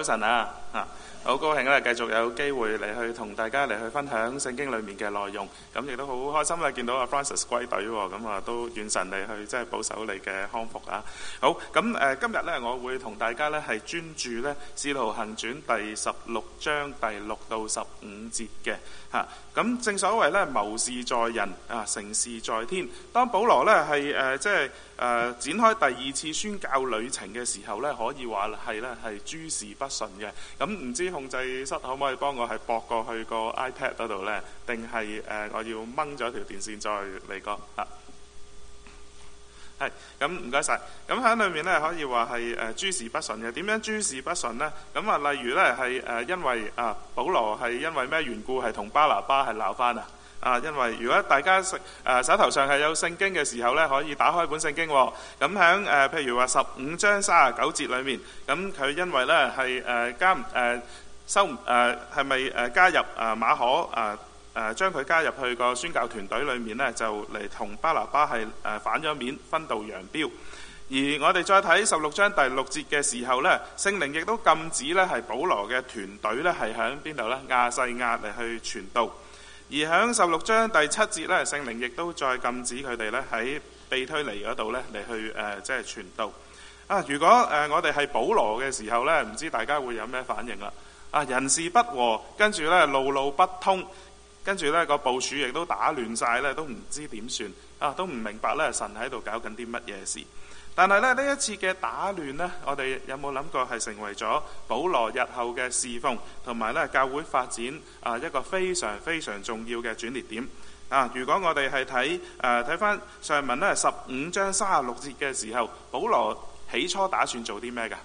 早晨啊，好高興咧，繼續有機會嚟去同大家嚟去分享聖經裏面嘅內容。咁亦都好開心咧，見到阿 Francis 歸隊喎，咁啊都願神嚟去即係保守你嘅康復啊。好，咁今日咧，我會同大家咧係專注咧《使徒行傳》第16章第6到15節嘅嚇。咁正所謂咧，謀事在人啊，成事在天。當保羅咧係展開第二次宣教旅程嘅時候咧，可以話係諸事不順嘅。咁唔知控制室可唔可以幫我係駁過去個 iPad 嗰度咧？定係我要掹咗條電線再嚟過啊？係，咁唔該晒。咁喺裏面咧可以話係諸事不順嘅。點樣諸事不順呢？咁啊，例如咧係因為保羅係因為咩緣故係同巴拿巴係鬧翻啊？因為如果大家手頭上係有聖經嘅時候咧，可以打開本聖經喎。咁喺譬如話15章39節裏面，咁佢因為咧係加入馬可將佢加入去個宣教團隊裏面呢，就嚟同巴拿巴係反咗面，分道揚鑣。而我哋再睇16章第6節嘅時候呢，聖靈亦都禁止呢係保羅嘅團隊呢係喺邊度呢？亞細亞嚟去傳道。而喺16章第7節呢，聖靈亦都再禁止佢哋呢喺庇推尼嗰度呢嚟去即係傳道。如果我哋係保羅嘅時候呢，唔知大家會有咩反應啦？人事不和，跟住呢路路不通，跟住呢個部署亦都打亂晒呢，都唔知點算都唔明白呢神喺度搞緊啲乜嘢事。但係呢一次嘅打亂呢，我哋有冇諗過係成為咗保羅日後嘅侍奉同埋呢教會發展一個非常非常重要嘅轉捩點如果我哋係睇翻上文呢15章36節嘅時候，保羅起初打算做啲咩㗎？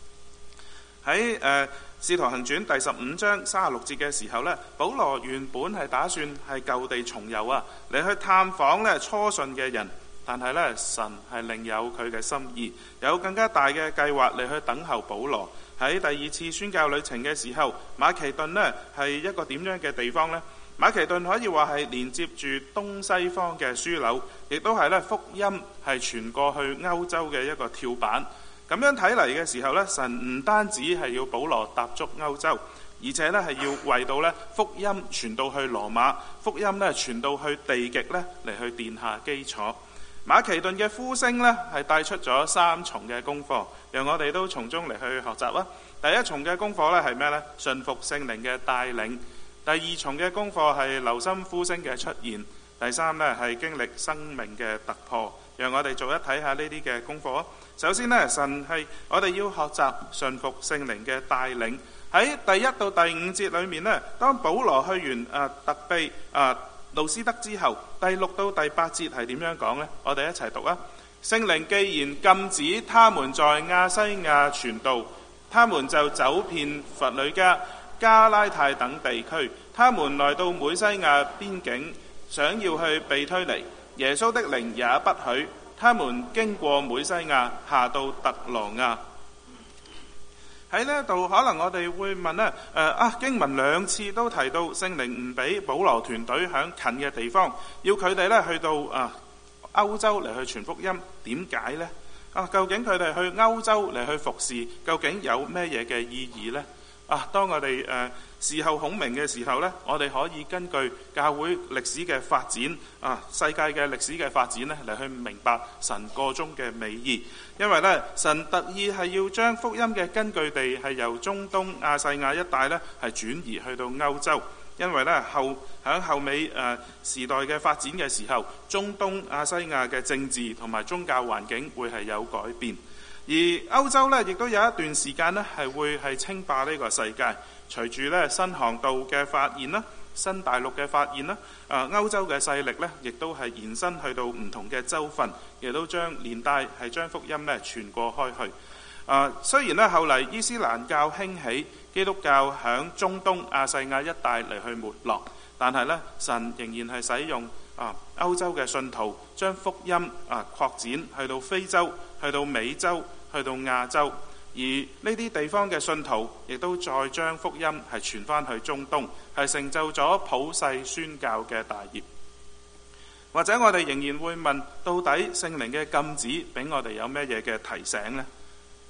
喺使徒行傳第15章36節嘅時候呢，保羅原本係打算係舊地重遊嚟去探訪呢初信嘅人。但係呢，神係另有佢嘅心意，有更加大嘅計劃嚟去等候保羅。喺第二次宣教旅程嘅時候，馬其頓呢係一個點樣嘅地方呢？馬其頓可以話係連接住東西方嘅樞紐，亦都係呢福音係傳過去歐洲嘅一個跳板。咁樣睇嚟嘅時候呢，神唔單止係要保羅踏足歐洲，而且呢係要為到呢福音傳到去羅馬，福音呢傳到去地極呢嚟去奠下基礎。馬其頓嘅呼聲呢係帶出咗3重嘅功課，讓我哋都從中嚟去學習啦。第一重嘅功課呢係咩呢？順服聖靈嘅帶領。第二重嘅功課係留心呼聲嘅出現。第三呢係經歷生命嘅突破。讓我哋做一睇下呢啲嘅功課。首先呢，神係我哋要學習順服聖靈嘅帶領。喺第1到第5節裏面呢，當保羅去完特庇路斯德之後，第6到第8節係點樣講呢？我哋一齊讀啊！聖靈既然禁止他們在亞西亞傳道，他們就走遍弗呂家、加拉太等地區。他們來到每西亞邊境，想要去庇推尼，耶穌的靈也不許。他們經過每西亞，下到特羅亞。喺呢度可能我哋會問呢經文2次都提到聖靈唔俾保羅團隊響近嘅地方，要佢哋呢去到歐洲嚟去傳福音，點解呢？究竟佢哋去歐洲嚟去服侍，究竟有咩嘢嘅意義呢？當我哋事後孔明嘅時候呢，我哋可以根據教會歷史嘅發展世界嘅歷史嘅發展呢嚟去明白神個中嘅美意。因為呢，神特意係要將福音嘅根據地係由中東亞細亞一帶呢係轉移去到歐洲。因為呢，喺後尾時代嘅發展嘅時候，中東亞細亞嘅政治同埋宗教環境會係有改變。而歐洲呢，亦都有一段時間呢係會係稱霸呢個世界。隨住呢新航道嘅發現啦，新大陸嘅發現啦，歐洲嘅勢力呢亦都係延伸去到唔同嘅州份，亦都連帶係將福音呢傳過開去。雖然呢後嚟伊斯蘭教興起，基督教響中東亞細亞一帶嚟去沒落，但係呢神仍然係使用歐洲嘅信徒將福音擴展去到非洲、去到美洲、去到亞洲。而呢啲地方嘅信徒亦都再將福音係傳翻去中東，係成就咗普世宣教嘅大業。或者我哋仍然會問，到底聖靈嘅禁止俾我哋有咩嘢嘅提醒呢？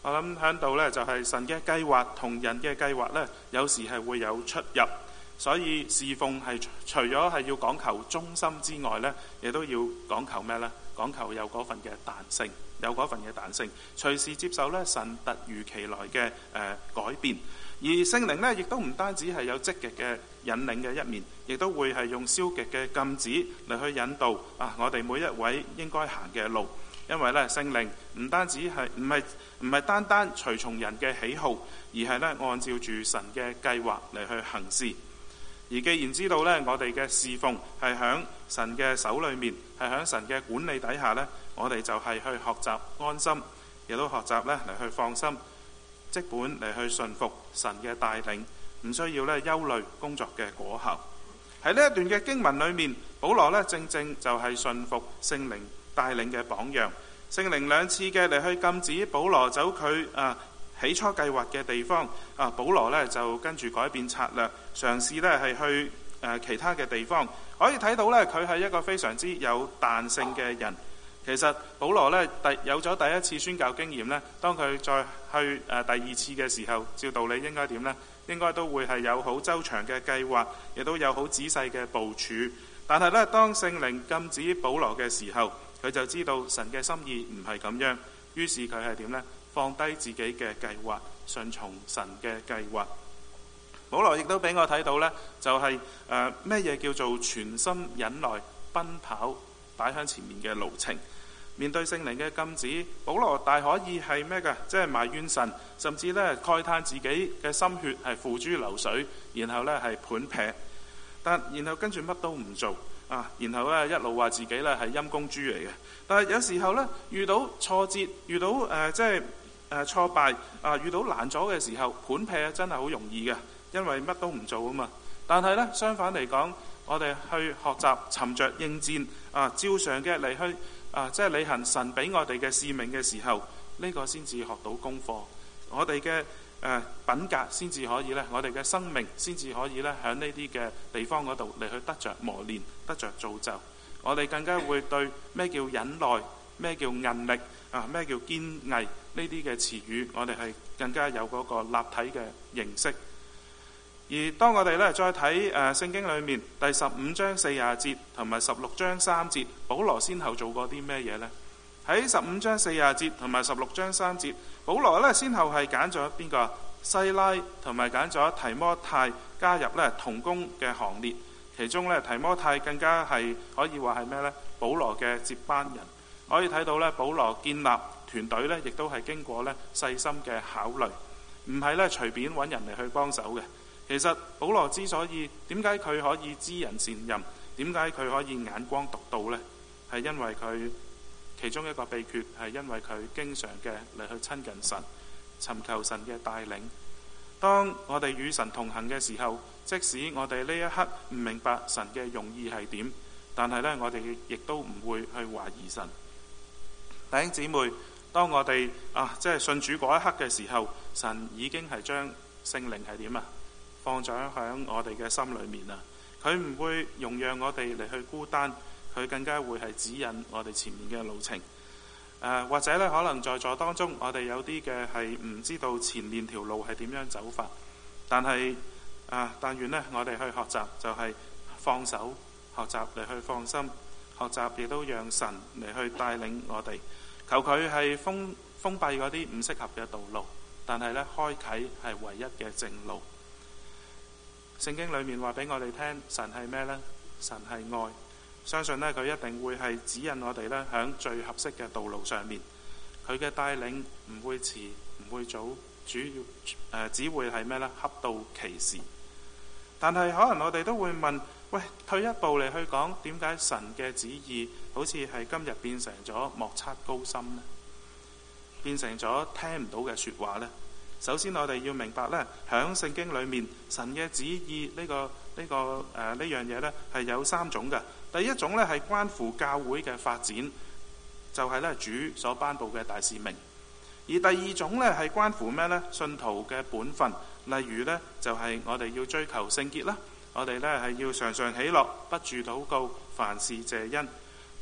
我諗喺度呢，就係神嘅計劃同人嘅計劃呢，有時係會有出入，所以侍奉係除咗係要講求忠心之外呢，亦都要講求咩呢？講求有嗰份嘅彈性，有嗰份嘅彈性，隨時接受呢神突如其來嘅改變。而聖靈呢，亦都唔單止係有積極嘅引領嘅一面，亦都會係用消極嘅禁止嚟去引導我哋每一位應該行嘅路。因為呢，聖靈唔單止係唔係單單隨從人嘅喜好，而係呢按照住神嘅計劃嚟去行事。而既然知道呢，我哋嘅侍奉係喺神嘅手裏面，係喺神嘅管理底下呢，我哋就係去學習安心，亦都學習呢嚟去放心，即本嚟去順服神嘅帶領，唔需要呢憂慮工作嘅果效。喺呢一段嘅經文裏面，保羅呢正正就係順服聖靈帶領嘅榜樣。聖靈兩次嘅嚟去禁止保羅走佢起初計劃嘅地方，保羅呢就跟住改變策略，嘗試呢係去其他嘅地方。可以睇到呢，佢係一個非常之有彈性嘅人。其實保羅呢有咗第一次宣教經驗呢，當佢再去第二次嘅時候，照道理應該點呢？應該都會係有好周詳嘅計劃，亦都有好仔細嘅部署。但係呢，當聖靈禁止保羅嘅時候，佢就知道神嘅心意唔係咁樣，於是佢係點呢？放低自己嘅計劃，順從神嘅計劃。保羅亦都俾我睇到呢，就係咩嘢叫做全心忍耐奔跑擺喺前面嘅路程。面對聖靈嘅禁止，保羅大可以係咩㗎？即係埋怨神，甚至呢慨嘆自己嘅心血係付諸流水，然後呢係盤劈，然後跟住乜都唔做然後呢一路話自己呢係陰公豬嚟嘅。但係有時候呢，遇到挫折，遇到挫敗遇到難咗嘅時候，盤劈真係好容易嘅，因為乜都唔做啊嘛。但係呢，相反嚟講，我哋去學習沉着應戰照常嘅嚟去即係履行神俾我哋嘅使命嘅時候，呢個先至學到功課。我哋嘅品格先至可以呢，我哋嘅生命先至可以呢，喺呢啲嘅地方嗰度嚟去得着磨練，得着造就。我哋更加會對咩叫忍耐，咩叫韌力咩叫堅毅呢啲嘅詞語，我哋係更加有嗰個立體嘅認識。而當我哋呢再睇聖經裏面第15章40節同埋16章3節，保羅先後做過啲咩嘢呢？喺15章40節同埋16章3節，保羅呢先後係揀咗邊個？西拉同埋揀咗提摩太加入呢同工嘅行列。其中呢，提摩太更加係可以話係咩呢？保羅嘅接班人。可以睇到呢，保羅建立團隊呢，亦都係經過呢細心嘅考慮，唔係呢隨便揾人嚟去幫手嘅。其實保羅之所以點解佢可以知人善任，點解佢可以眼光獨到呢？係因為佢其中一個秘訣係因為佢經常嘅嚟去親近神，尋求神嘅帶領。當我哋與神同行嘅時候，即使我哋呢一刻唔明白神嘅用意係點，但係呢，我哋亦都唔會去懷疑神。弟兄姊妹，當我哋即係信主嗰一刻嘅時候，神已經係將聖靈係點放咗喺我哋嘅心裏面啦。佢唔會容讓我哋嚟去孤單，佢更加會係指引我哋前面嘅路程。或者呢，可能在座當中，我哋有啲嘅係唔知道前面條路係點樣走法，但係但願呢，我哋去學習就係放手，學習嚟去放心，學習亦都讓神嚟去帶領我哋。求佢係封閉嗰啲唔適合嘅道路，但係呢，開啟係唯一嘅正路。聖經裏面話俾我哋聽，神係咩呢？神係愛，相信呢，佢一定會係指引我哋呢，響最合適嘅道路上面。佢嘅帶領唔會遲唔會早，主要只會係咩呢？恰到其時。但係可能我哋都會問，喂，退一步嚟去講，點解神嘅旨意好似係今日變成咗莫測高深呢？變成咗聽唔到嘅說話呢？首先我哋要明白呢，響聖經裏面神嘅旨意呢樣嘢呢係有3種嘅。第一種呢係關乎教會嘅發展，就係呢主所頒布嘅大使命。而第二種呢係關乎咩呢？信徒嘅本分，例如呢就係我哋要追求聖潔啦，我哋呢係要常常喜樂，不住禱告，凡事謝恩。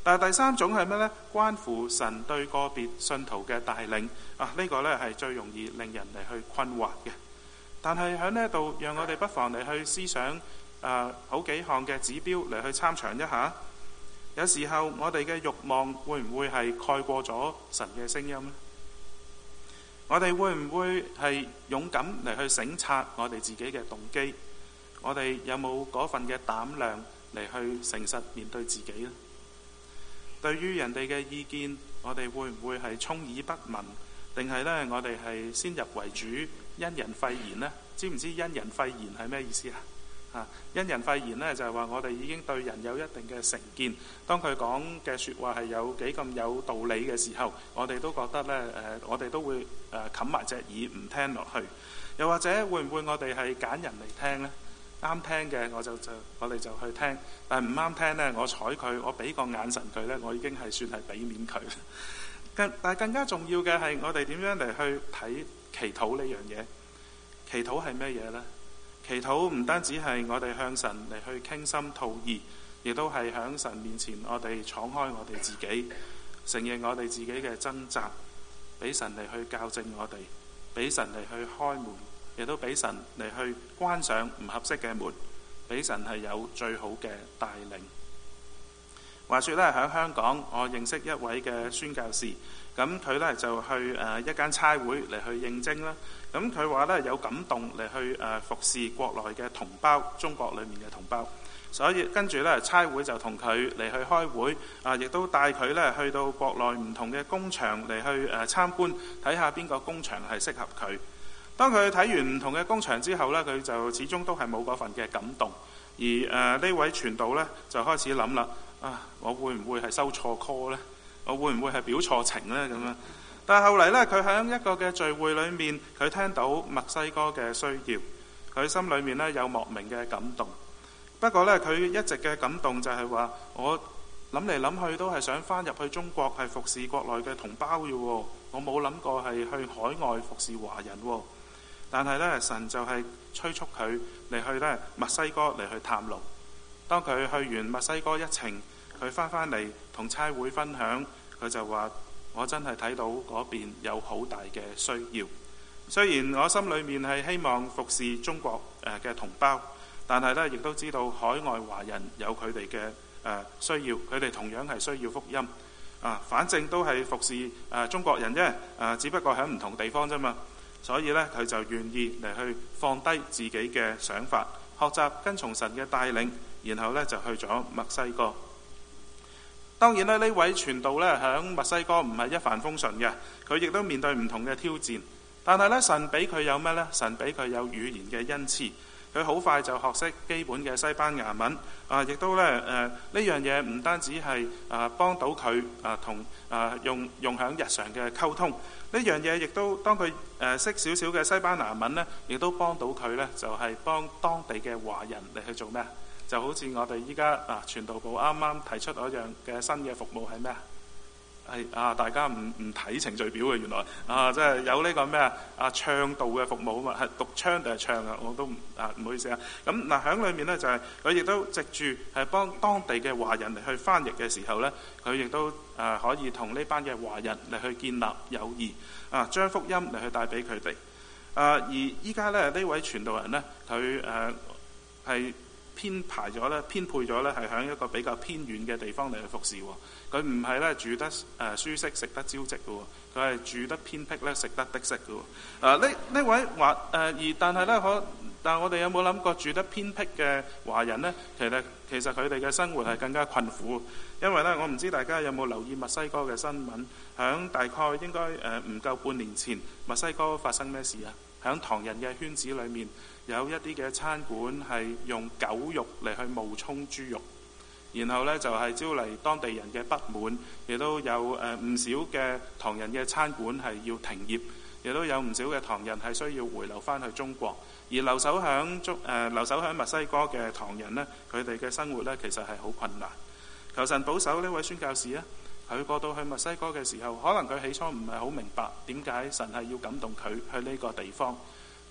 但係第三種係咩呢？關乎神對個別信徒嘅帶領呢個呢係最容易令人嚟去困惑嘅。但係喺呢度，讓我哋不妨嚟去思想好幾項嘅指標嚟去參詳一下。有時候我哋嘅慾望會唔會係蓋過咗神嘅聲音呢？我哋會唔會係勇敢嚟去省察我哋自己嘅動機？我哋有冇嗰份嘅膽量嚟去誠實面對自己呢？對於人哋嘅意見，我哋會唔會係充耳不聞？定係呢？我哋係先入為主，因人廢言呢？知唔知因人廢言係咩意思啊？因人廢言呢，就係話我哋已經對人有一定嘅成見，當佢講嘅説話係有幾咁有道理嘅時候，我哋都覺得呢，我哋都會冚埋隻耳唔聽落去。又或者會唔會我哋係揀人嚟聽呢？啱聽嘅我哋就去聽，但係唔啱聽呢，我睬佢，我俾個眼神佢呢，我已經係算係俾面佢。但係更加重要嘅係我哋點樣嚟去睇祈禱呢樣嘢？祈禱係咩嘢呢？祈禱唔單止係我哋向神嚟去傾心吐意，亦都係喺神面前我哋敞開我哋自己，承認我哋自己嘅掙扎，俾神嚟去校正我哋，俾神嚟去開門，亦都俾神嚟去關上唔合適嘅門，俾神係有最好嘅帶領。話說咧，喺香港，我認識一位嘅宣教士，咁佢咧就去一間差會嚟去應徵啦。咁佢話咧有感動嚟去服侍國內嘅同胞，中國裏面嘅同胞。所以跟住咧，差會就同佢嚟去開會，亦都帶佢咧去到國內唔同嘅工場嚟去參觀，睇下邊個工場係適合佢。當佢睇完唔同嘅工場之後呢，佢就始終都係冇嗰份嘅感動。而呢位傳道呢，就開始諗啦，我會唔會係收錯 call 呢？我會唔會係表錯情呢？咁樣。但係後嚟呢，佢喺一個嘅聚會裏面，佢聽到墨西哥嘅需要，佢心裏面呢有莫名嘅感動。不過呢，佢一直嘅感動就係話，我諗嚟諗去都係想翻入去中國係服侍國內嘅同胞嘅喎，我冇諗過係去海外服侍華人喎。但係呢，神就係催促佢嚟去呢墨西哥嚟去探路。當佢去完墨西哥一程，佢翻嚟同差會分享，佢就話：我真係睇到嗰邊有好大嘅需要。雖然我心裏面係希望服侍中國嘅同胞，但係呢亦都知道海外華人有佢哋嘅需要，佢哋同樣係需要福音。反正都係服侍中國人啫，只不過喺唔同地方啫嘛。所以呢，佢就願意嚟去放低自己嘅想法，學習跟從神嘅帶領，然後呢就去咗墨西哥。當然呢位傳道呢，喺墨西哥唔係一帆風順嘅，佢亦都面對唔同嘅挑戰。但係呢，神俾佢有咩呢？神俾佢有語言嘅恩賜，佢好快就學識基本嘅西班牙文。亦都呢呢樣嘢唔單止係幫到佢同用喺日常嘅溝通。呢樣嘢亦都當佢識少少嘅西班牙文呢，亦都幫到佢呢，就係幫當地嘅華人嚟去做咩？就好似我哋依家傳道部啱啱提出嗰樣嘅新嘅服務係咩？係大家唔睇程序表嘅，原來即係有呢個咩唱道嘅服務啊嘛，係讀唱定係唱啊？我都唔好意思啊。咁喺裏面呢，就係佢亦都藉住係幫當地嘅華人嚟去翻譯嘅時候呢，佢亦都可以同呢班嘅華人嚟去建立友誼，將福音嚟去帶俾佢哋。而依家呢位傳道人呢，佢係編配咗呢，係喺一個比較偏遠嘅地方嚟去服侍。佢唔係呢住得舒適食得招積嘅喎，佢係住得偏僻呢食得的適嘅喎。呢位華但係呢但係我哋有冇諗過住得偏僻嘅華人呢？其實佢哋嘅生活係更加困苦。因為呢，我唔知大家有冇留意墨西哥嘅新聞，響大概應該唔夠半年前，墨西哥發生咩事啊？響唐人嘅圈子裏面，有一啲嘅餐館係用狗肉嚟去冒充豬肉，然後呢，就係招嚟當地人嘅不滿，亦都有唔少嘅唐人嘅餐館係要停業，亦都有唔少嘅唐人係需要回流翻去中國。而留守響墨西哥嘅唐人呢，佢哋嘅生活呢，其實係好困難。求神保守呢位宣教士啊！佢過到去墨西哥嘅時候，可能佢起初唔係好明白點解神係要感動佢去呢個地方，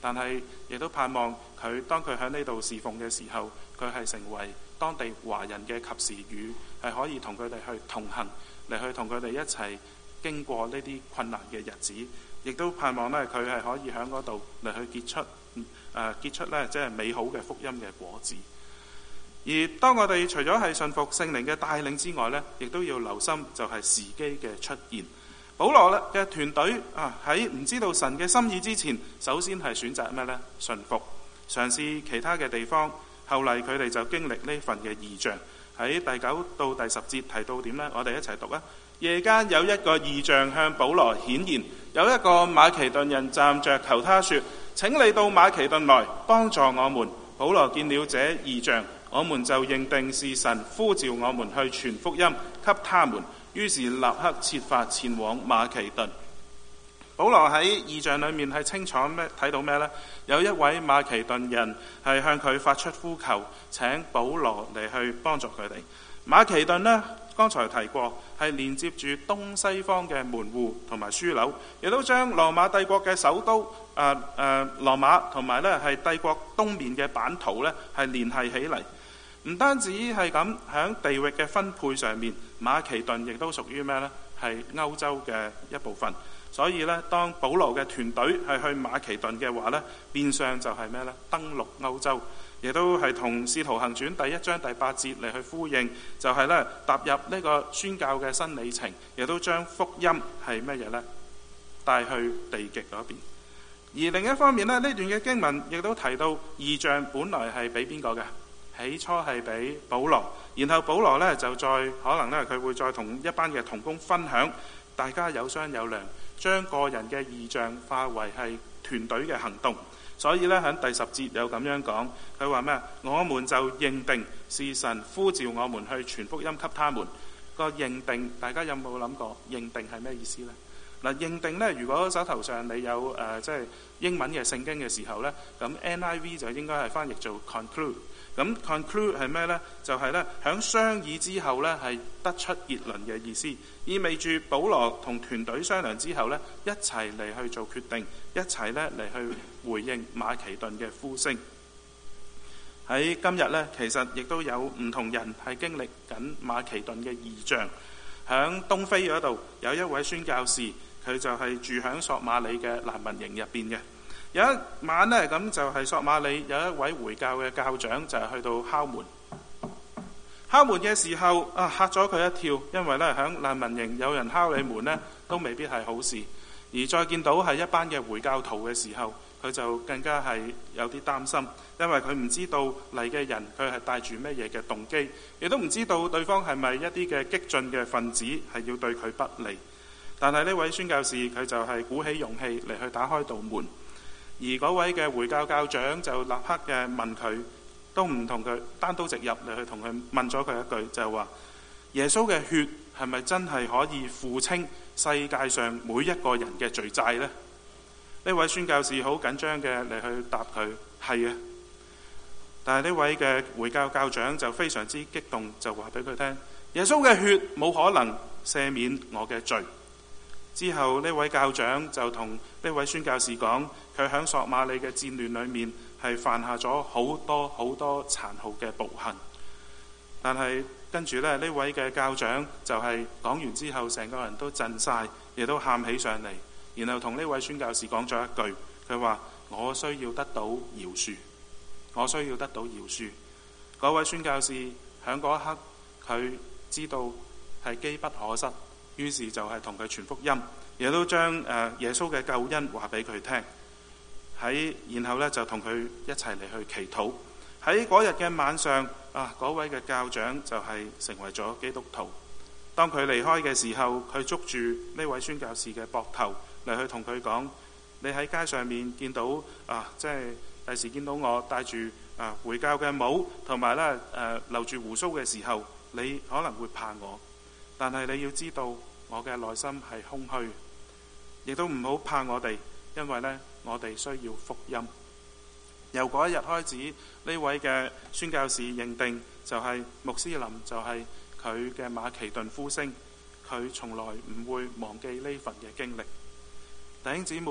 但係亦都盼望當佢喺呢度侍奉嘅時候，佢係成為當地華人嘅及時雨，係可以同佢哋去同行，嚟去同佢哋一齊經過呢啲困難嘅日子。亦都盼望呢，佢係可以喺嗰度嚟去結出呢，即係美好嘅福音嘅果子。而當我哋除咗係信服聖靈嘅帶領之外呢，亦都要留心就係時機嘅出現。保羅嘅團隊喺唔知道神嘅心意之前，首先係選擇咩呢？順服，嘗試其他嘅地方。後嚟佢哋就經歷呢份嘅異象。喺第9到第10節提到點呢？我哋一齊讀啊！夜間有一個異象向保羅顯現，有一個馬其頓人站着求他說：請你到馬其頓來幫助我們。保羅見了這異象，我們就認定是神呼召我們去傳福音給他們，於是立刻設法前往馬其頓。保羅喺異象裏面係清楚睇到咩呢？有一位馬其頓人係向佢發出呼求，請保羅嚟去幫助佢哋。馬其頓呢，剛才提過係連接住東西方嘅門戶同埋樞紐，亦都將羅馬帝國嘅首都羅馬同埋呢係帝國東面嘅版圖呢係聯繫起嚟。唔單止係咁，喺地域嘅分配上面，馬其頓亦都屬於咩呢？係歐洲嘅一部分。所以呢，當保羅嘅團隊係去馬其頓嘅話呢，變相就係咩呢？登陸歐洲。亦都係同《使徒行傳》第1章第8節嚟去呼應，就係呢踏入呢個宣教嘅新里程，亦都將福音係乜嘢呢？帶去地極嗰邊。而另一方面呢，呢段嘅經文亦都提到異象本來係俾邊個嘅？起初係俾保羅，然後保羅呢就再可能呢佢會再同一班嘅同工分享，大家有商有量，將個人嘅異象化為係團隊嘅行動。所以呢，喺第10節有咁樣講，佢話咩？我們就認定是神呼召我們去傳福音給他們。個認定，大家有冇諗過認定係咩意思呢？嗱，認定呢，如果手頭上你有即係英文嘅聖經嘅時候呢，咁 NIV 就應該係翻譯做 conclude。咁 conclude 係咩呢？就係呢，響商議之後呢，係得出結論嘅意思，意味住保羅同團隊商量之後呢，一齊嚟去做決定，一齊呢嚟去回應馬其頓嘅呼聲。喺今日呢，其實亦都有唔同人係經歷緊馬其頓嘅異象。響東非嗰度有一位宣教士，佢就係住響索馬里嘅難民營入邊嘅。有一晚呢，咁就係索馬里有一位回教嘅教長就係去到敲門。敲門嘅時候嚇咗佢一跳，因為呢，響難民營有人敲你門呢，都未必係好事。而再見到係一班嘅回教徒嘅時候，佢就更加係有啲擔心，因為佢唔知道嚟嘅人佢係帶住咩嘢嘅動機，亦都唔知道對方係咪一啲嘅激進嘅分子係要對佢不利。但係呢位宣教士佢就係鼓起勇氣嚟去打開道門，而嗰位嘅回教教長就立刻嘅問佢，都唔同佢單刀直入嚟去同佢問咗佢一句，就係話耶穌嘅血係咪真係可以付清世界上每一個人嘅罪債呢？呢位宣教士好緊張嘅嚟去答佢係啊，但係呢位嘅回教教長就非常之激動，就話俾佢聽耶穌嘅血冇可能赦免我嘅罪。之後呢位教長就同呢位宣教士講，佢喺索馬里嘅戰亂裏面係犯下咗好多好多殘酷嘅暴行。但係跟住呢位嘅教長就係講完之後，成個人都震晒，亦都喊起上嚟，然後同呢位宣教士講咗一句，佢話我需要得到饒恕，我需要得到饒恕。嗰位宣教士喺嗰一刻佢知道係機不可失，於是就係同佢傳福音，亦都將耶穌嘅救恩話俾佢聽。然後呢，就同佢一齊嚟去祈禱。喺嗰日嘅晚上嗰位嘅教長就係成為咗基督徒。當佢離開嘅時候，佢捉住呢位宣教士嘅膊頭嚟去同佢講，你喺街上面見到即係第時見到我戴住回教嘅帽同埋咧留住鬍鬚嘅時候，你可能會怕我，但係你要知道我嘅內心係空虛，亦都唔好怕我哋，因為呢，我哋需要福音。由嗰一日開始，呢位嘅宣教士認定就係穆斯林就係佢嘅馬其頓呼聲，佢從來唔會忘記呢份嘅經歷。弟兄姊妹，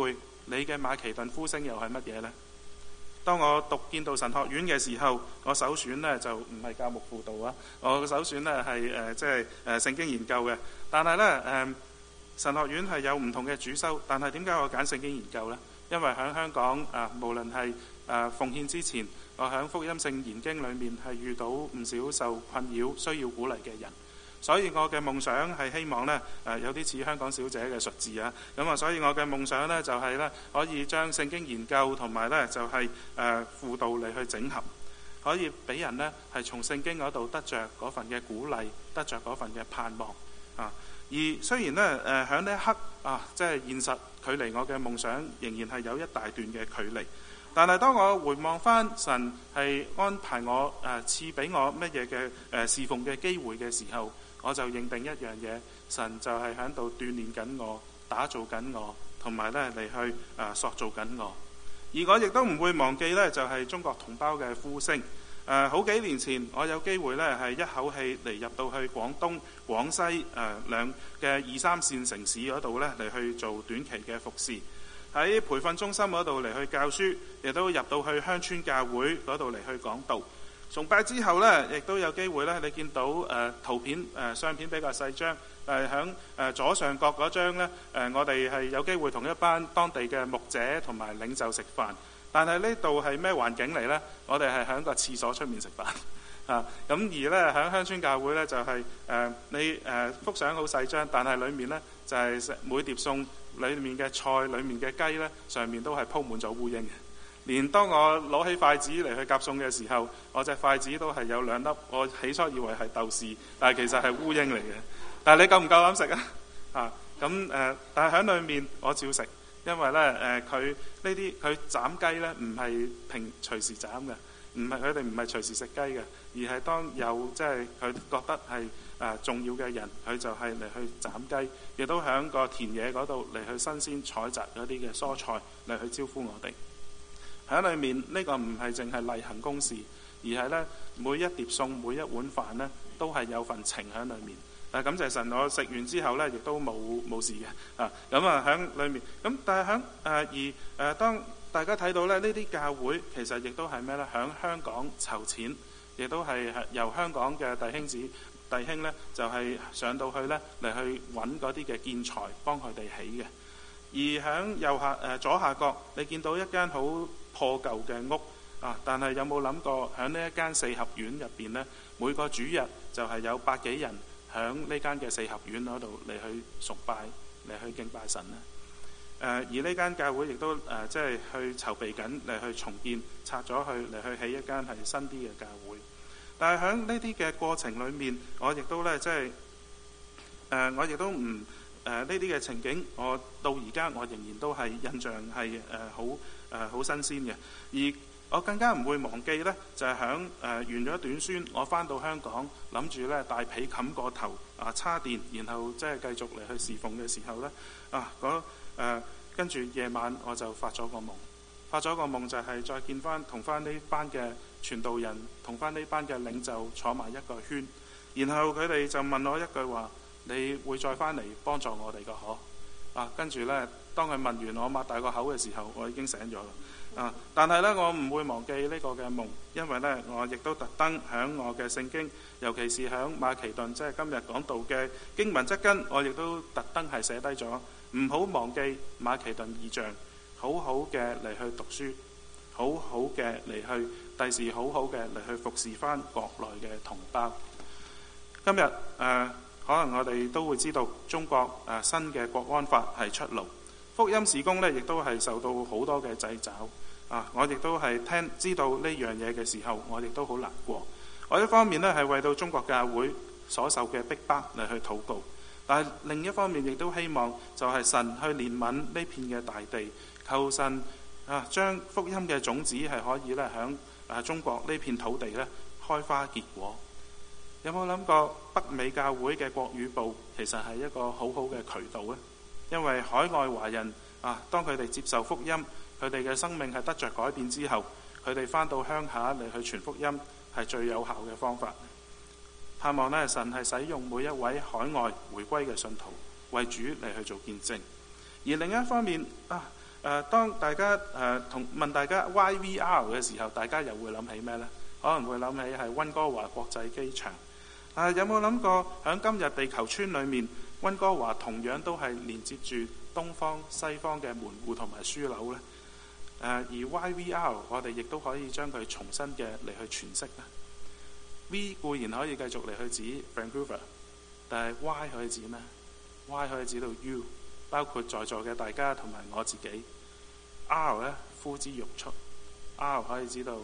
你嘅馬其頓呼聲又係乜嘢呢？當我讀建道神學院嘅時候，我首選呢就唔係教牧輔導啊，我嘅首選呢係聖經研究嘅。但係呢，神學院係有唔同嘅主修，但係點解我揀聖經研究呢？因為喺香港無論係奉獻之前，我喺福音聖言經裏面係遇到唔少受困擾、需要鼓勵嘅人。所以我嘅夢想係希望呢，有啲似香港小姐嘅術字啊，咁啊，所以我嘅夢想呢，就係呢，可以將聖經研究同埋呢，就係輔導嚟去整合，可以俾人呢，係從聖經嗰度得着嗰份嘅鼓勵，得着嗰份嘅盼望啊。而雖然呢，喺呢一刻即係現實距離我嘅夢想仍然係有一大段嘅距離，但係當我回望翻神係安排我賜俾我乜嘢嘅侍奉嘅機會嘅時候，我就認定一樣嘢，神就係喺度鍛鍊緊我，打造緊我，同埋咧嚟去塑造緊我。而我亦都唔會忘記呢，就係中國同胞嘅呼聲。好幾年前，我有機會呢，係一口氣嚟入到去廣東、廣西兩嘅2、3線城市嗰度呢，嚟去做短期嘅服侍。喺培訓中心嗰度嚟去教書，亦都入到去鄉村教會嗰度嚟去講道。崇拜之後呢，亦都有機會呢，你見到圖片相片比較細張，響左上角嗰張呢，我哋係有機會同一班當地嘅牧者同埋領袖食飯。但係呢度係咩環境嚟呢？我哋係喺個廁所出面食飯咁而呢，喺鄉村教會呢，就係你幅相好細張，但係裡面呢，就係每碟餸裡面嘅菜、裡面嘅雞呢，上面都係鋪滿咗烏蠅嘅。連當我攞起筷子嚟去夾餸嘅時候，我隻筷子都係有2粒，我起初以為係豆豉，但係其實係烏蠅嚟嘅。但係你夠唔夠膽食啊？但係喺裡面我照食，因為呢，佢斬雞呢唔係隨時斬嘅，佢哋唔係隨時食雞嘅，而係當有即係佢覺得係重要嘅人，佢就係嚟去斬雞，亦都喺個田野嗰度嚟去新鮮採摘嗰啲嘅蔬菜嚟去招呼我哋。喺裏面呢個唔係淨係例行公事，而係呢，每一碟餸、每一碗飯呢，都係有份情喺裏面。但係感謝神，我食完之後呢，亦都冇事嘅。喺裏面咁，但係喺當大家睇到呢啲教會其實亦都係咩呢？喺香港籌錢，亦都係由香港嘅弟兄呢，就係上到去呢，嚟去揾嗰啲嘅建材幫佢哋起嘅。而喺左下角，你見到一間好破舊嘅屋但係有冇諗過喺呢一間4合院入邊呢，每個主日就係有百幾人喺呢間嘅4合院嗰度嚟去崇拜、嚟去敬拜神呢？而呢間教會亦都即係去籌備緊嚟去重建，拆咗去嚟去起一間係新啲嘅教會。但係喺呢啲嘅過程裡面，我亦都呢，即係我亦都唔呢啲嘅情景，我到而家我仍然都係印象係好新鮮嘅。而我更加唔會忘記呢，就係響完咗短宣，我翻到香港，諗住呢帶被冚過頭叉電，然後即係繼續嚟去侍奉嘅時候呢，跟住夜晚我就發咗個夢，就係再見翻同翻呢班嘅傳道人，同翻呢班嘅領袖坐埋一個圈，然後佢哋就問我一句話：你會再翻嚟幫助我哋個可？跟住呢，當佢問完我擘大個口嘅時候，我已經醒咗啦。但係呢，我唔會忘記呢個嘅夢，因為呢，我亦都特登喺我嘅聖經，尤其是喺馬其頓，即係今日講到嘅經文側跟，我亦都特登係寫低咗，唔好忘記馬其頓異象，好好嘅嚟去讀書，好好嘅嚟去第時好好嘅嚟去服侍翻國內嘅同胞。今日可能我哋都會知道中國新嘅國安法係出爐，福音事工呢亦都係受到好多嘅掣肘。我亦都係知道呢樣嘢嘅時候，我亦都好難過。我一方面呢係為到中國教會所受嘅逼迫嚟去禱告，但係另一方面亦都希望就係神去憐憫呢片嘅大地，求神將福音嘅種子係可以呢響中國呢片土地呢開花結果。有冇諗過北美教會嘅國語部其實係一個好好嘅渠道呢？因為海外華人當佢哋接受福音，佢哋嘅生命係得着改變之後，佢哋返到鄉下嚟去傳福音係最有效嘅方法。盼望呢，神係使用每一位海外回歸嘅信徒為主嚟去做見證。而另一方面當大家問大家 YVR 嘅時候，大家又會諗起咩呢？可能會諗起係溫哥華國際機場。有冇諗過喺今日地球村裏面，溫哥華同樣都係連接住東方、西方嘅門戶同埋樞紐呢？而 YVR 我哋亦都可以將佢重新嘅嚟去詮釋啦。V 固然可以繼續嚟去指 Vancouver， 但係 Y 可以指咩？ Y 可以指到 U， 包括在座嘅大家同埋我自己。R 呢，呼之欲出， R 可以指到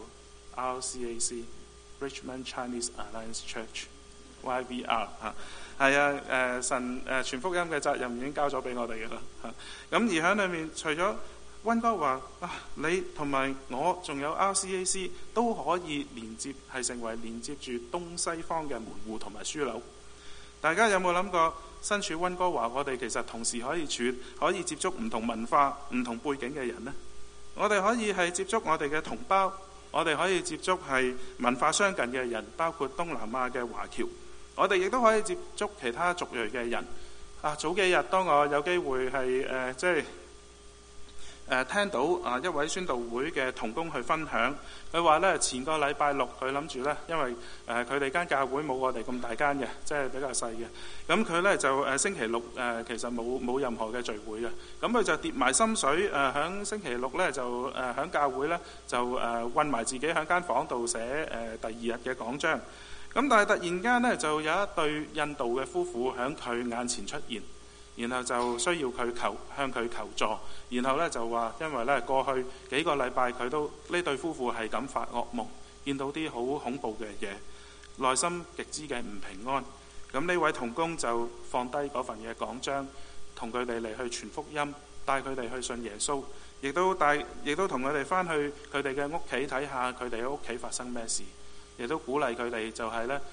RCAC Richmond Chinese Alliance Church。YVR 係啊，神傳福音嘅責任已經交咗俾我哋嘅啦。咁而喺裏面，除咗溫哥華你同埋我，仲有 RCAC 都可以連接，係成為連接住東西方嘅門戶同埋樞紐。大家有冇諗過，身處溫哥華，我哋其實同時可以接觸唔同文化、唔同背景嘅人呢？我哋可以係接觸我哋嘅同胞，我哋可以接觸係文化相近嘅人，包括東南亞嘅華僑。我哋亦都可以接觸其他族裔嘅人。早幾日當我有機會係聽到一位宣道會嘅同工去分享，佢話呢，前個禮拜六佢諗住呢，因為佢哋間教會冇我哋咁大間嘅，即係比較細嘅。咁佢呢就星期六其實冇任何嘅聚會嘅。咁佢就跌埋心水，響星期六呢就響教會呢就韞埋自己喺間房度寫第二日嘅講章。咁但係突然間呢，就有一對印度嘅夫婦喺佢眼前出現，然後就需要佢向佢求助。然後呢，就話，因為呢過去幾個禮拜佢都呢對夫婦係咁發噩夢，見到啲好恐怖嘅嘢，內心極之嘅唔平安。咁呢位同工就放低嗰份嘅講章，同佢哋嚟去傳福音，帶佢哋去信耶穌，亦都同佢哋翻去佢哋嘅屋企睇下佢哋嘅屋企發生咩事，亦都鼓勵佢哋就係呢，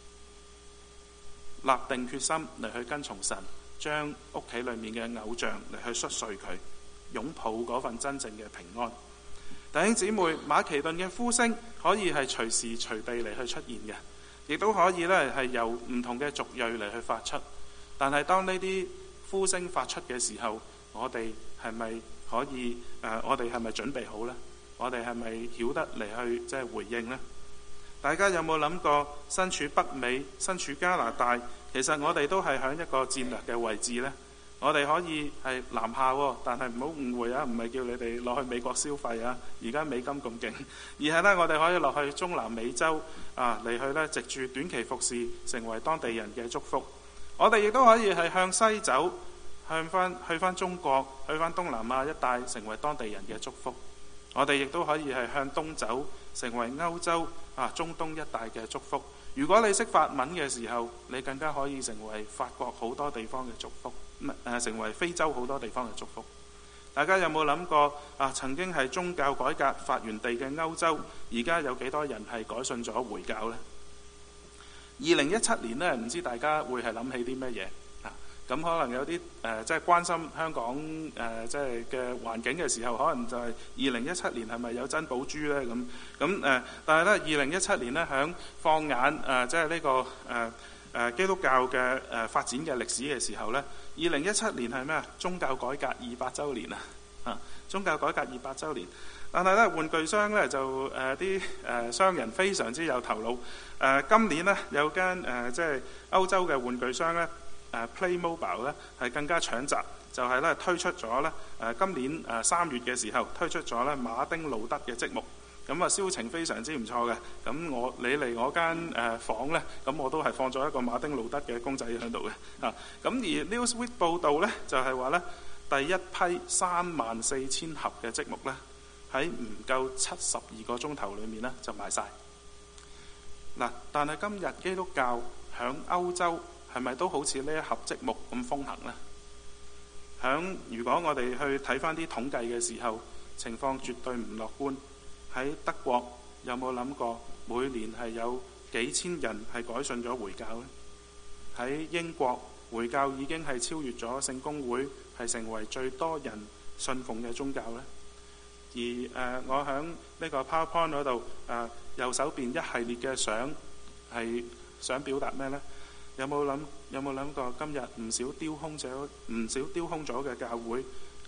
立定決心嚟去跟從神，將屋企裏面嘅偶像嚟去摔碎佢，擁抱嗰份真正嘅平安。弟兄姊妹，馬其頓嘅呼聲可以係隨時隨地嚟去出現嘅，亦都可以呢係由唔同嘅族裔嚟去發出。但係當呢啲呼聲發出嘅時候，我哋係咪可以我哋係咪準備好呢？我哋係咪曉得嚟去回應呢？大家有冇諗過，身處北美、身處加拿大，其實我哋都係喺一個戰略嘅位置呢？我哋可以係南下喎，但係唔好誤會啊，唔係叫你哋落去美國消費啊，而家美金咁勁，而係呢，我哋可以落去中南美洲嚟去呢，藉住短期服侍，成為當地人嘅祝福。我哋亦都可以係向西走，去返中國，去返東南亞一帶，成為當地人嘅祝福。我哋亦都可以係向東走，成為歐洲中東一帶嘅祝福。如果你識法文嘅時候，你更加可以成為法國好多地方嘅祝福，成為非洲好多地方嘅祝福。大家有冇諗過曾經係宗教改革發源地嘅歐洲，而家有幾多人係改信咗回教呢？2017年呢，唔知大家會係諗起啲咩嘢？咁可能有啲即係關心香港即係嘅環境嘅時候，可能就係2017年係咪有珍寶珠呢？咁但係呢，2017年呢，響放眼即係呢個基督教嘅發展嘅歷史嘅時候呢，2017年係咩啊？宗教改革200週年啊！宗教改革200週年。但係呢，玩具商呢，就啲商人非常之有頭腦。今年呢，有間即係歐洲嘅玩具商呢。Playmobil 咧係更加搶閘，就係咧推出咗咧今年3月嘅時候推出咗咧馬丁路德嘅積木，咁銷情非常之唔錯嘅。咁你嚟我間房咧，咁我都係放咗一個馬丁路德嘅公仔喺度嘅。咁而 Newsweek 報道咧就係話咧第一批34000盒嘅積木咧喺唔夠72個鐘頭裏面咧就賣晒。嗱，但係今日基督教響歐洲係咪都好似呢一盒積木咁風行呢？如果我哋去睇翻啲統計嘅時候，情況絕對唔樂觀。喺德國有冇諗過每年係有幾千人係改信咗回教呢？喺英國回教已經係超越咗聖公會，係成為最多人信奉嘅宗教呢。而我喺呢個 PowerPoint 嗰度右手邊一系列嘅相係想表達咩呢？有冇諗過今日唔少丟空咗嘅教會，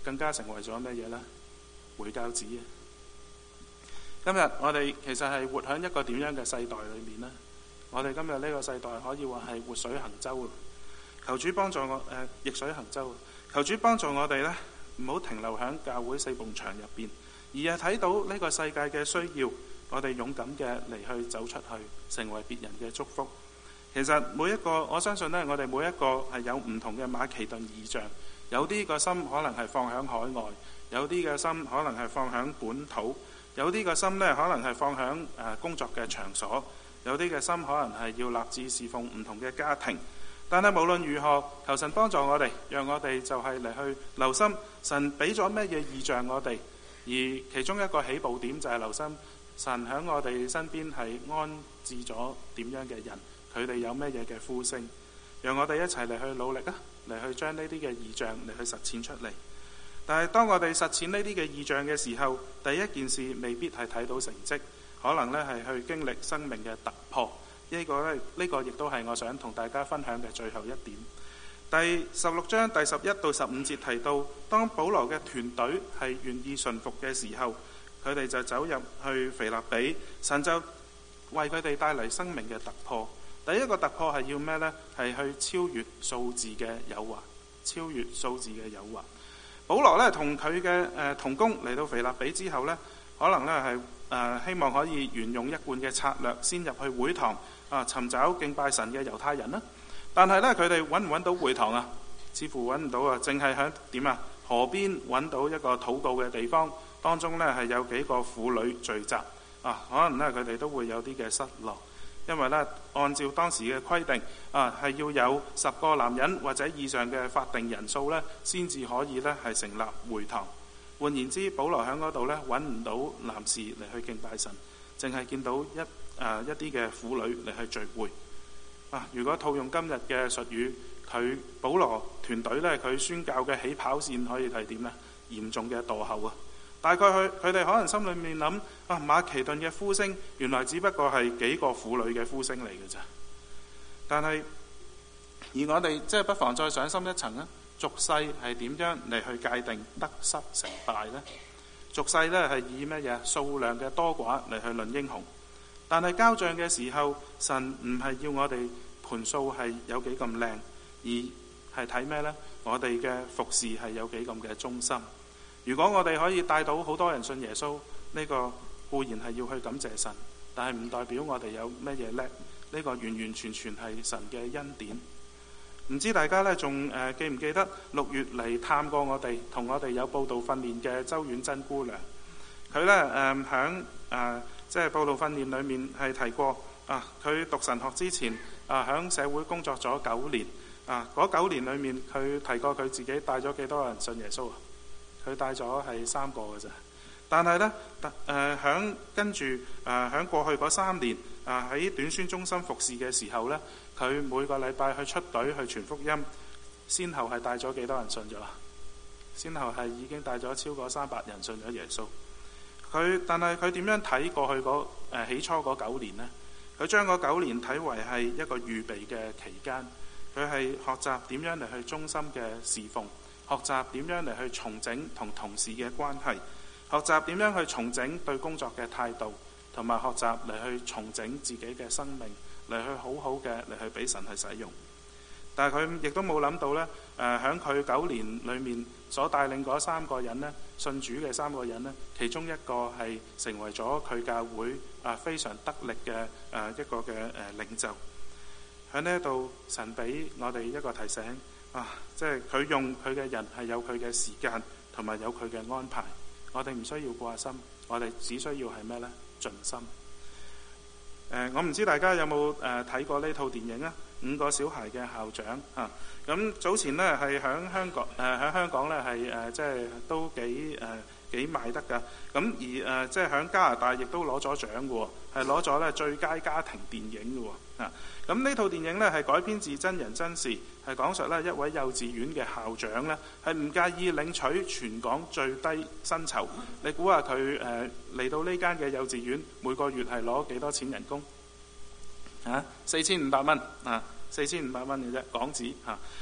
更加成為咗咩嘢呢？回教子啊！今日我哋其實係活喺一個點樣嘅世代裏面呢？我哋今日呢個世代可以話係活水行舟啊！求主幫助我逆水行舟，求主幫助我哋呢，唔好停留喺教會四埲牆入邊，而係睇到呢個世界嘅需要，我哋勇敢嘅嚟去走出去，成為別人嘅祝福。其實每一個，我相信呢，我哋每一個係有唔同嘅馬其頓異象，有啲個心可能係放響海外，有啲嘅心可能係放響本土，有啲嘅心呢可能係放響工作嘅場所，有啲嘅心可能係要立志侍奉唔同嘅家庭。但係無論如何，求神幫助我哋，讓我哋就係嚟去留心神俾咗咩嘢異象我哋，而其中一個起步點就係留心神喺我哋身邊係安置咗點樣嘅人，佢哋有咩嘢嘅呼聲，讓我哋一齊嚟去努力啊，嚟去將呢啲嘅異象嚟去實踐出嚟。但係當我哋實踐呢啲嘅異象嘅時候，第一件事未必係睇到成績，可能呢係去經歷生命嘅突破。呢個亦都係我想同大家分享嘅最後一點。第16章第11到15節提到，當保羅嘅團隊係願意順服嘅時候，佢哋就走入去腓立比，神就為佢哋帶嚟生命嘅突破。第一個突破係要咩呢？係去超越數字嘅誘惑，超越數字嘅誘惑。保羅呢同佢嘅同工嚟到腓立比之後呢，可能呢係希望可以沿用一貫嘅策略，先入去會堂尋找敬拜神嘅猶太人啦。但係呢，佢哋揾唔揾到會堂啊？似乎揾唔到啊！淨係喺點啊？河邊揾到一個禱告嘅地方，當中呢係有幾個婦女聚集可能呢，佢哋都會有啲嘅失落，因為呢，按照當時嘅規定係要有10個男人或者以上嘅法定人數呢，先至可以呢係成立會堂。換言之，保羅喺嗰度呢揾唔到男士嚟去敬拜神，淨係見到一啲嘅婦女嚟去聚會如果套用今日嘅術語，佢保羅團隊呢，佢宣教嘅起跑線可以係點呢？嚴重嘅墮後啊！大概佢哋可能心裏面諗馬其頓嘅呼聲原來只不過係幾個婦女嘅呼聲嚟嘅咋。但係而我哋即係不妨再上深一層啊！俗世係點樣嚟去界定得失成敗呢？俗世呢係以乜嘢數量嘅多寡嚟去論英雄，但係交賬嘅時候，神唔係要我哋盤數係有幾咁靚，而係睇咩呢？我哋嘅服侍係有幾咁嘅忠心。如果我哋可以帶到好多人信耶穌，呢個固然係要去感謝神，但係唔代表我哋有咩嘢叻。呢個完完全全係神嘅恩典。唔知大家呢仲記唔記得6月嚟探過我哋，同我哋有報道訓練嘅周婉珍姑娘？佢呢響即係報道訓練裏面係提過佢讀神學之前響社會工作咗9年嗰9年裏面佢提過佢自己帶咗幾多人信耶穌啊？佢帶咗係3個嘅咋。但係呢響跟住響過去嗰3年喺短宣中心服侍嘅時候呢，佢每個禮拜去出隊去傳福音，先後係帶咗幾多人信咗啊？先後係已經帶咗超過300人信咗耶穌。但係佢點樣睇過去起初嗰9年呢？佢將嗰9年睇為係一個預備嘅期間，佢係學習點樣嚟去忠心嘅侍奉，學習點樣嚟去重整同同事嘅關係，學習點樣去重整對工作嘅態度，同埋學習嚟去重整自己嘅生命，嚟去好好嘅嚟去俾神去使用。但係佢亦都冇諗到呢，喺佢9年裏面所帶領嗰3個人呢，信主嘅3個人呢，其中一個係成為咗佢教會非常得力嘅一個嘅領袖。喺呢度，神俾我哋一個提醒即係佢用佢嘅人係有佢嘅時間同埋有佢嘅安排。我哋唔需要掛心，我哋只需要係咩呢？盡心。我唔知大家有冇睇過呢套電影啊？5個小孩嘅校長咁早前呢係喺香港呢係即係都幾賣得㗎。咁而即係喺加拿大亦都攞咗獎嘅喎，係攞咗呢最佳家庭電影嘅喎。咁呢套電影呢係改編自真人真事，係講述呢一位幼稚園嘅校長呢係唔介意領取全港最低薪酬。你估下佢嚟到呢間嘅幼稚園每個月係攞幾多錢人工？4500蚊，4500蚊嘅啫港紙。但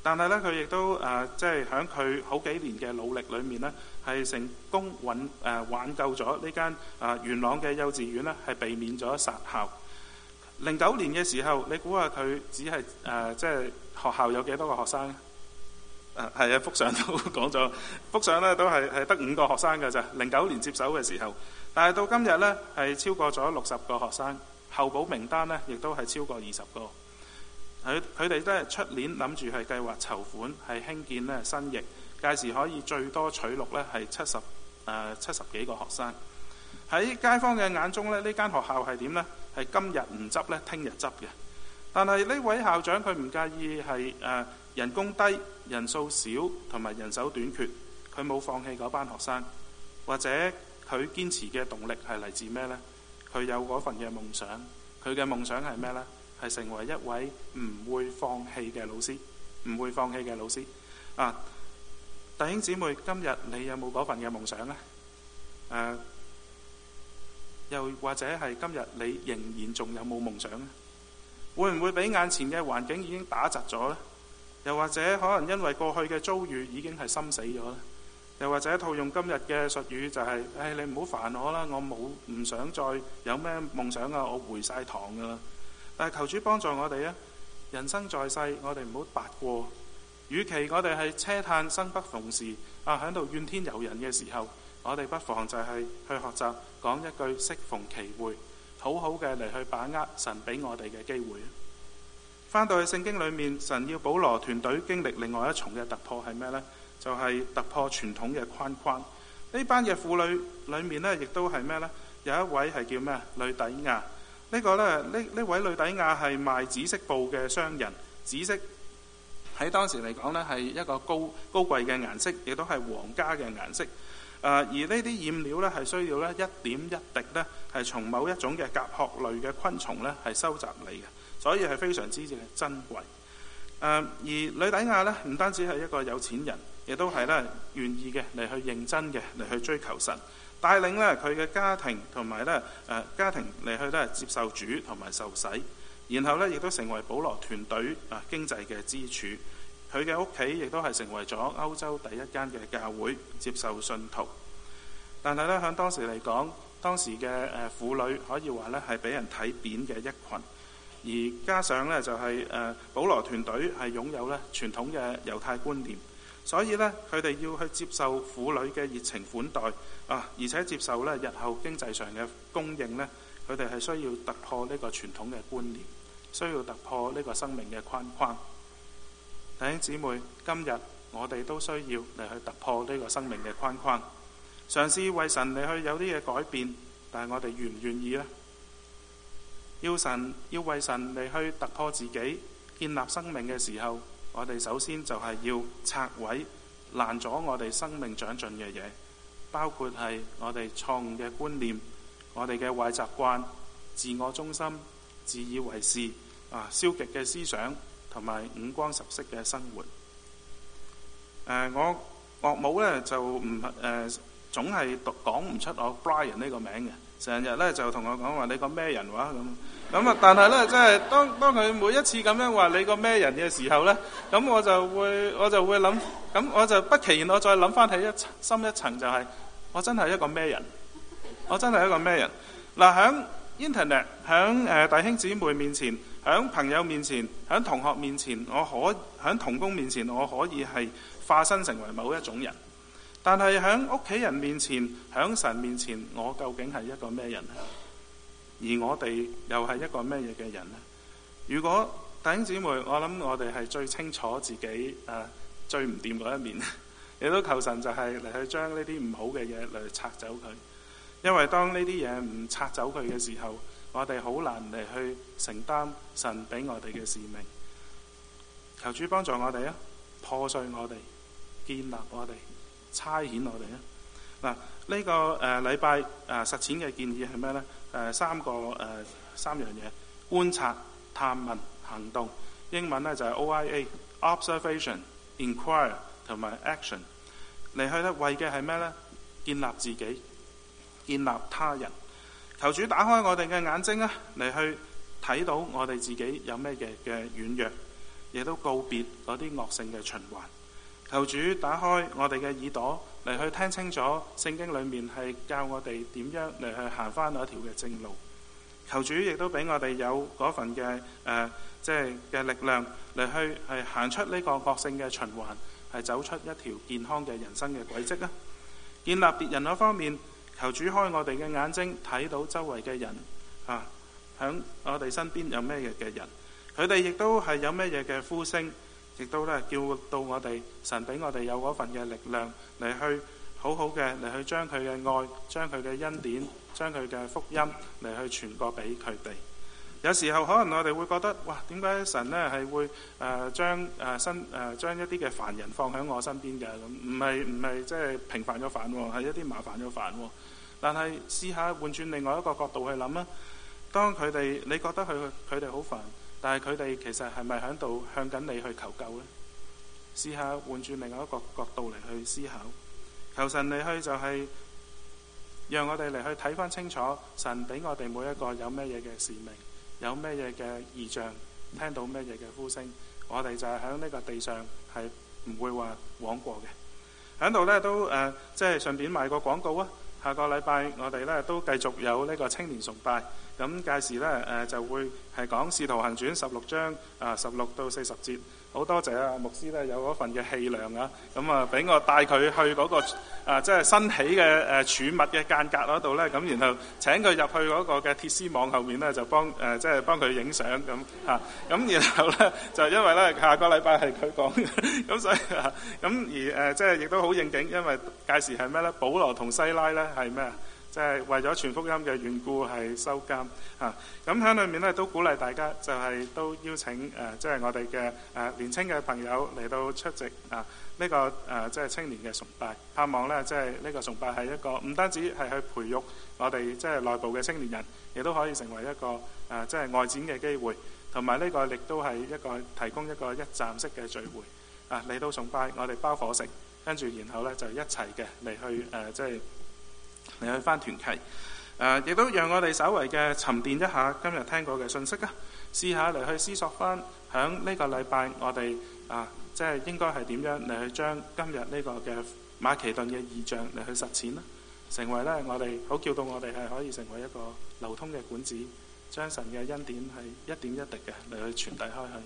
但係呢，佢亦都即係喺佢好幾年嘅努力裏面呢，係成功挽救咗呢間元朗嘅幼稚園呢，係避免咗殺校。09年嘅時候，你估下佢只係即係學校有幾多個學生？係啊，幅相都講咗，幅相呢都係得5個學生㗎咋。09年接手嘅時候，但係到今日呢，係超過咗60個學生，候補名單呢亦都係超過20個。佢哋咧出年諗住係計劃籌款係興建呢新翼，屆時可以最多取錄呢係70幾個學生。喺街坊嘅眼中呢，呢間學校係點呢？係今日唔執呢，聽日執嘅。但係呢位校長佢唔介意係人工低、人數少同埋人手短缺，佢冇放棄嗰班學生，或者佢堅持嘅動力係嚟自咩呢？佢有嗰份嘅夢想，佢嘅夢想係咩呢？係成為一位唔會放棄嘅老師，唔會放棄嘅老師。弟兄姊妹，今日你有冇嗰份嘅夢想呢？又或者係今日你仍然仲有冇夢想呢？會唔會俾眼前嘅環境已經打窒咗呢？又或者可能因為過去嘅遭遇已經係心死咗呢？又或者套用今日嘅術語就係你唔好煩我啦，我唔想再有咩夢想啊，我回晒堂噶啦。但係求主幫助我哋啊！人生在世，我哋唔好白過。與其我哋係車嘆生不逢時喺度怨天尤人嘅時候，我哋不妨就係去學習講一句適逢其會，好好嘅嚟去把握神俾我哋嘅機會。翻到去聖經裏面，神要保羅團隊經歷另外一重嘅突破係咩呢？就係突破傳統嘅框框。呢班嘅婦女裏面呢，亦都係咩呢？有一位係叫咩？呂底亞。呢位呂底亞係賣紫色布嘅商人。紫色喺當時嚟講呢，係一個高貴嘅顏色，亦都係皇家嘅顏色。而呢啲染料呢，係需要呢一點一滴呢，係從某一種嘅甲殼類嘅昆蟲呢，係收集嚟嘅，所以係非常之珍貴。而呂底亞呢，唔單止係一個有錢人，亦都係呢願意嘅嚟去認真嘅嚟去追求神，帶領呢佢嘅家庭同埋呢家庭嚟去呢接受主同埋受洗，然後呢亦都成為保羅團隊經濟嘅支柱。佢嘅屋企亦都係成為咗歐洲第一間嘅教會，接受信徒。但係呢，喺當時嚟講，當時嘅婦女可以話呢係俾人睇扁嘅一群，而加上呢，就係保羅團隊係擁有呢傳統嘅猶太觀念，所以呢，佢哋要去接受婦女嘅熱情款待而且接受呢日後經濟上嘅供應呢，佢哋係需要突破呢個傳統嘅觀念，需要突破呢個生命嘅框框。弟兄姊妹，今日我哋都需要嚟去突破呢個生命嘅框框，嘗試為神嚟去有啲嘢改變，但係我哋願唔願意呢？要為神嚟去突破自己、建立生命嘅時候，我哋首先就係要拆毀攔阻我哋生命長進嘅嘢，包括係我哋錯誤嘅觀念、我哋嘅壞習慣、自我中心、自以為是消極嘅思想同埋五光十色嘅生活。我岳母呢就總係講唔出我 Brian 呢個名嘅，成日呢就同我講話你個咩人話咁但係呢，即係當佢每一次咁樣話你個咩人嘅時候呢，咁我就會諗，咁我就不期然我再諗翻起深一層，就係我真係一個咩人？我真係一個咩人？響 Internet， 響弟兄姊妹面前，響朋友面前，響同學面前，響同工面前，我可以係化身成為某一種人。但係響屋企人面前，響神面前，我究竟係一個咩人呢？而我哋又係一個咩嘢嘅人呢？如果弟兄姊妹，我諗我哋係最清楚自己最唔掂嗰一面，亦都求神就係嚟去將呢啲唔好嘅嘢嚟拆走佢。因為當呢啲嘢唔拆走佢嘅時候，我哋好難嚟去承擔神俾我哋嘅使命。求主幫助我哋破碎我哋，建立我哋，差遣我哋呢個禮拜實踐嘅建議係咩呢？三樣嘢：觀察、探問、行動。英文呢就係 OIA、Observation、Inquire 同埋 Action。嚟去為嘅係咩呢？建立自己，建立他人。求主打開我哋嘅眼睛嚟去睇到我哋自己有咩嘅軟弱， 亦都告別嗰啲惡性嘅循環。求主打開我哋嘅耳朵嚟去聽清楚聖經裏面係教我哋點樣嚟去行翻嗰條嘅正路。求主亦都俾我哋有嗰份嘅嘅力量嚟去係行出呢個惡性嘅循環，係走出一條健康嘅人生嘅軌跡啊！建立別人嗰方面，求主開我哋嘅眼睛，睇到周圍嘅人響我哋身邊有咩嘢嘅人，佢哋亦都係有咩嘢嘅呼聲，亦都咧叫到我哋神俾我哋有嗰份嘅力量嚟去好好嘅嚟去將佢嘅愛、將佢嘅恩典、將佢嘅福音嚟去傳過俾佢哋。有時候可能我哋會覺得，哇，點解神呢係會將一啲嘅凡人放喺我身邊嘅？咁唔係即係平凡咗煩喎，係一啲麻煩咗煩喎。但係試下換轉另外一個角度去諗啊，當佢哋你覺得佢哋好煩，但係佢哋其實係咪喺度向緊你去求救呢？試下換轉另外一個角度嚟去思考，求神嚟去就係讓我哋嚟去睇翻清楚，神俾我哋每一個有咩嘢嘅使命，有咩嘢嘅異象，聽到咩嘢嘅呼聲，我哋就係喺呢個地上係唔會話枉過嘅。喺度呢都即係順便賣個廣告啊！下個禮拜我哋呢都繼續有呢個青年崇拜，咁屆時呢就會係講《使徒行傳》16章16到40節。好多謝啊牧師呢有嗰份嘅氣量啊，咁啊俾我帶佢去嗰個即係新起嘅儲物嘅間隔嗰度呢，咁然後請佢入去嗰個嘅鐵絲網後面呢，就幫即係幫佢影相咁嚇，咁然後呢，就因為呢下個禮拜係佢講嘅，咁所以咁而即係亦都好應景，因為屆時係咩呢？保羅同西拉呢係咩啊？即係為咗傳福音嘅緣故係收監嚇，咁喺裏面咧都鼓勵大家，就係都邀請即係我哋嘅年青嘅朋友嚟到出席呢個即係青年嘅崇拜，盼望咧即係呢個崇拜係一個唔單止係去培育我哋即係內部嘅青年人，亦都可以成為一個即係外展嘅機會，同埋呢個亦都係一個提供一個一站式嘅聚會嚟到崇拜，我哋包伙食，跟住然後咧就一齊嘅嚟去即係嚟去翻團契，亦都讓我哋稍為嘅沉澱一下今日聽過嘅信息啊，試下嚟去思索翻響呢個禮拜我哋即係應該係點樣嚟去將今日呢個嘅馬其頓嘅異象嚟去實踐啦，成為呢我哋好叫到我哋係可以成為一個流通嘅管子，將神嘅恩典係一點一滴嘅嚟去傳遞開去。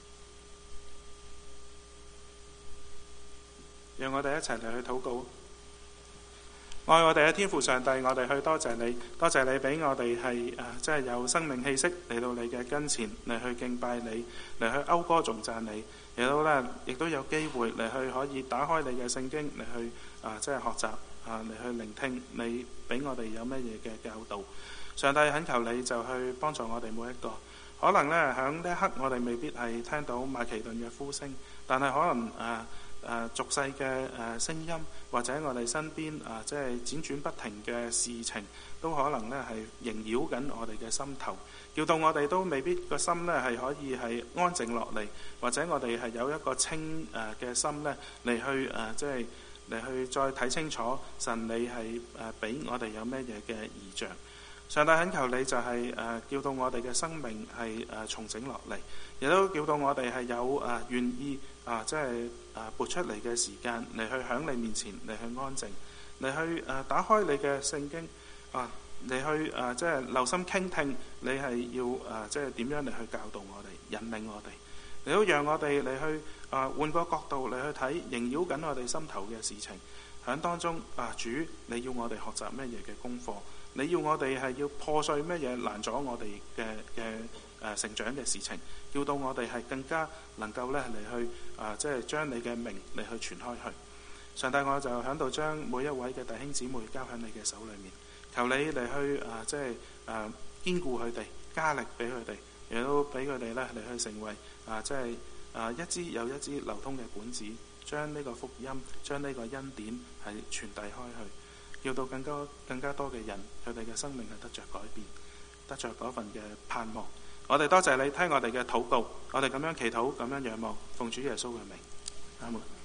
讓我哋一齊嚟去禱告。愛我哋嘅天父上帝，我哋去多謝你，多謝你俾我哋係即係有生命氣息嚟到你嘅跟前嚟去敬拜你，嚟去謳歌頌讚你，亦都有機會嚟去可以打開你嘅聖經嚟去即係學習嚟去聆聽你俾我哋有乜嘢嘅教導。上帝懇求你就去幫助我哋每一個，可能呢，響呢一刻我哋未必係聽到馬其頓嘅呼聲，但係可能俗世嘅聲音，或者我哋身邊即係輾轉不停嘅事情，都可能呢係縈繞緊我哋嘅心頭，叫到我哋都未必個心呢係可以係安靜落嚟，或者我哋係有一個清嘅心呢嚟去即係嚟去再睇清楚神你係俾我哋有咩嘢嘅異象。上帝懇求你就係叫到我哋嘅生命係重整落嚟，亦都叫到我哋係有願意即係撥出嚟嘅時間嚟去響你面前嚟去安靜，嚟去打開你嘅聖經嚟去即係留心傾聽，你係要即係點樣嚟去教導我哋、引領我哋，你都讓我哋嚟去換個角度嚟去睇縈繞緊我哋心頭嘅事情，響當中主你要我哋學習咩嘢嘅功課？你要我哋係要破碎咩嘢攔阻我哋嘅成長嘅事情，叫到我哋係更加能夠咧嚟去即係將你嘅名嚟去傳開去。上帝，我就喺度將每一位嘅弟兄姊妹交喺你嘅手裏面，求你嚟去即係堅固佢哋，加力俾佢哋，亦都俾佢哋咧嚟去成為即係一支又一支流通嘅管子，將呢個福音、將呢個恩典係傳遞開去。要到更加多嘅人，佢哋嘅生命係得着改變，得着嗰份嘅盼望。我哋多謝你聽我哋嘅禱告，我哋咁樣祈禱，咁樣仰望，奉主耶穌嘅名，阿門。